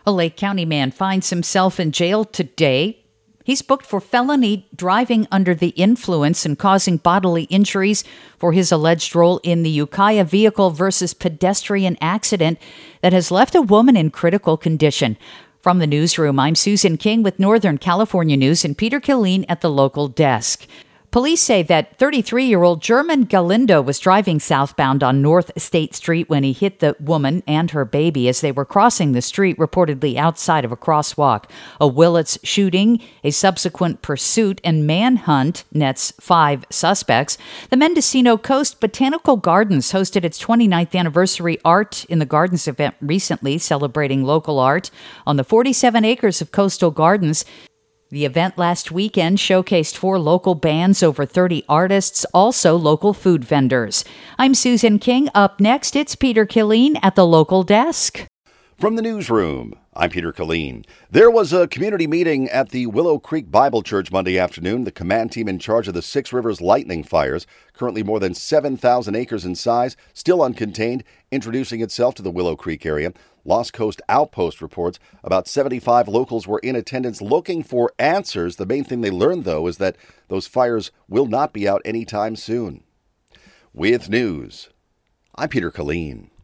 A Lake County man finds himself in jail today. He's booked for felony driving under the influence and causing bodily injuries for his alleged role in the Ukiah vehicle versus pedestrian accident that has left a woman in critical condition. From the newsroom, I'm Susan King with Northern California News and Peter Killeen at the local desk. Police say that 33-year-old German Galindo was driving southbound on North State Street when he hit the woman and her baby as they were crossing the street, reportedly outside of a crosswalk. A Willits shooting, a subsequent pursuit, and manhunt nets 5 suspects. The Mendocino Coast Botanical Gardens hosted its 29th anniversary Art in the Gardens event recently, celebrating local art on the 47 acres of coastal gardens. The event last weekend showcased 4 local bands, over 30 artists, also local food vendors. I'm Susan King. Up next, it's Peter Killeen at the local desk. From the newsroom, I'm Peter Killeen. There was a community meeting at the Willow Creek Bible Church Monday afternoon. The command team in charge of the Six Rivers lightning fires, currently more than 7,000 acres in size, still uncontained, introducing itself to the Willow Creek area. Lost Coast Outpost reports about 75 locals were in attendance looking for answers. The main thing they learned, though, is that those fires will not be out anytime soon. With news, I'm Peter Killeen.